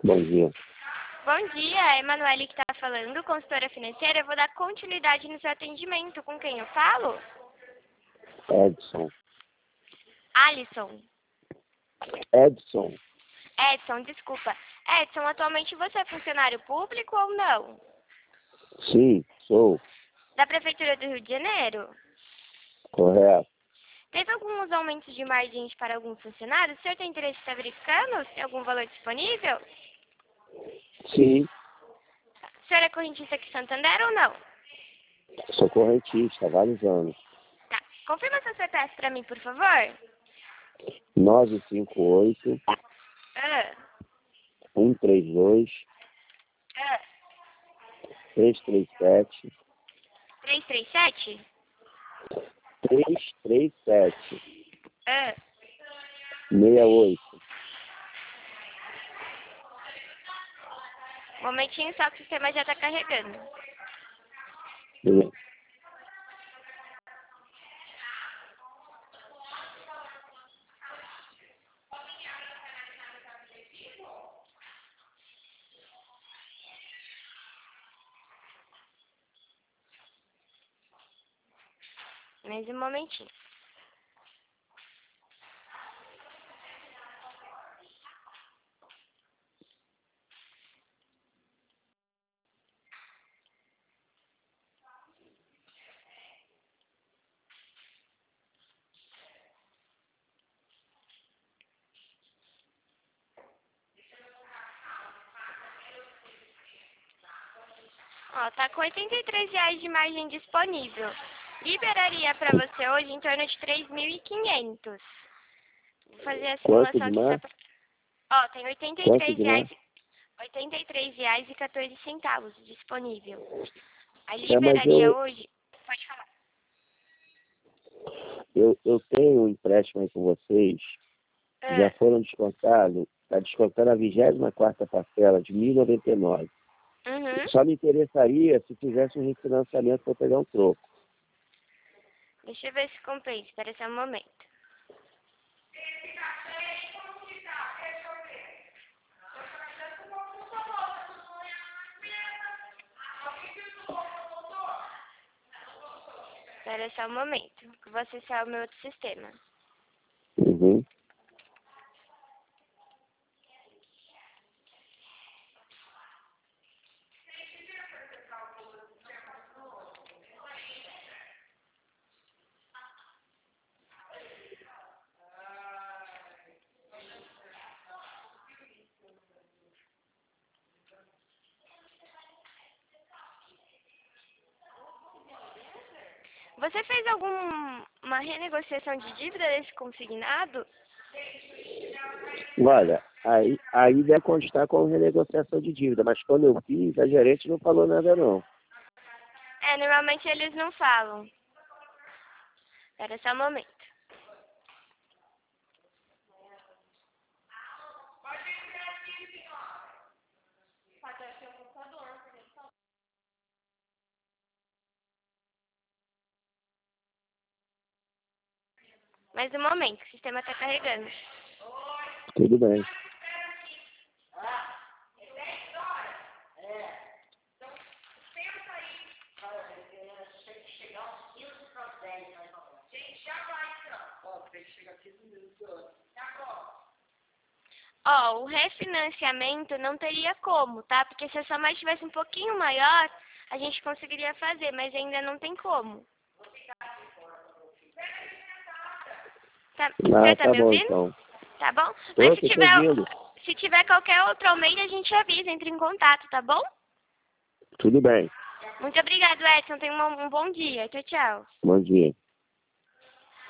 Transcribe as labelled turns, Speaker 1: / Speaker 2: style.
Speaker 1: Bom dia.
Speaker 2: Bom dia, é Emanuele que está falando, consultora financeira. Eu vou dar continuidade no seu atendimento. Com quem eu falo?
Speaker 1: Edson.
Speaker 2: Alisson.
Speaker 1: Edson.
Speaker 2: Edson, desculpa. Edson, atualmente você é funcionário público ou não?
Speaker 1: Sim, sou.
Speaker 2: Da Prefeitura do Rio de Janeiro?
Speaker 1: Correto.
Speaker 2: Teve alguns aumentos de margens para alguns funcionários? O senhor tem interesse em estar verificando? Tem algum valor disponível?
Speaker 1: Sim,
Speaker 2: O senhor é correntista aqui em Santander ou não?
Speaker 1: sou correntista há vários anos.
Speaker 2: Tá. Confirma seu CPF para mim, por favor.
Speaker 1: 958
Speaker 2: Ah,
Speaker 1: 132
Speaker 2: ah.
Speaker 1: 337
Speaker 2: 337?
Speaker 1: 337
Speaker 2: Ah.
Speaker 1: 68.
Speaker 2: Momentinho só que o sistema já está carregando.
Speaker 1: Beleza.
Speaker 2: Mais um momentinho. Ó, tá com R$ 83 de margem disponível. Liberaria para você hoje em torno de 3.500. Vou fazer a
Speaker 1: Quanto
Speaker 2: simulação
Speaker 1: de
Speaker 2: aqui só
Speaker 1: mais?
Speaker 2: pra... Ó, tem R$
Speaker 1: Quanto de mais?
Speaker 2: 83,14 disponível. Aí
Speaker 1: É, mas
Speaker 2: liberaria hoje... Pode falar.
Speaker 1: eu tenho um empréstimo aí com vocês. Já
Speaker 2: Ah,
Speaker 1: foram descontados. Está descontando a 24ª parcela de 1.099.
Speaker 2: uhum.
Speaker 1: Só me interessaria se fizesse um refinanciamento para pegar um troco.
Speaker 2: Deixa eu ver se compensa. Espera só um momento. Espera só um momento. Que vou acessar o meu outro sistema.
Speaker 1: Uhum.
Speaker 2: Você fez alguma renegociação de dívida desse consignado?
Speaker 1: Olha, aí deve constar com renegociação de dívida, mas quando eu fiz, a gerente não falou nada não.
Speaker 2: É, normalmente eles não falam. Espera só um momento. Mais um momento, o sistema está carregando.
Speaker 1: Tudo bem.
Speaker 2: Ó, o refinanciamento não teria como, tá? Porque se a sua mãe tivesse um pouquinho maior, a gente conseguiria fazer, mas ainda não tem como. Você tá
Speaker 1: Tá
Speaker 2: me
Speaker 1: bom
Speaker 2: ouvindo?
Speaker 1: então.
Speaker 2: Tá bom? Mas
Speaker 1: Tô te ouvindo.
Speaker 2: se tiver qualquer outro aumento, a gente avisa, entre em contato, tá bom?
Speaker 1: Tudo bem.
Speaker 2: Muito obrigado, Edson. Tenha um bom dia. Tchau, tchau.
Speaker 1: Bom dia.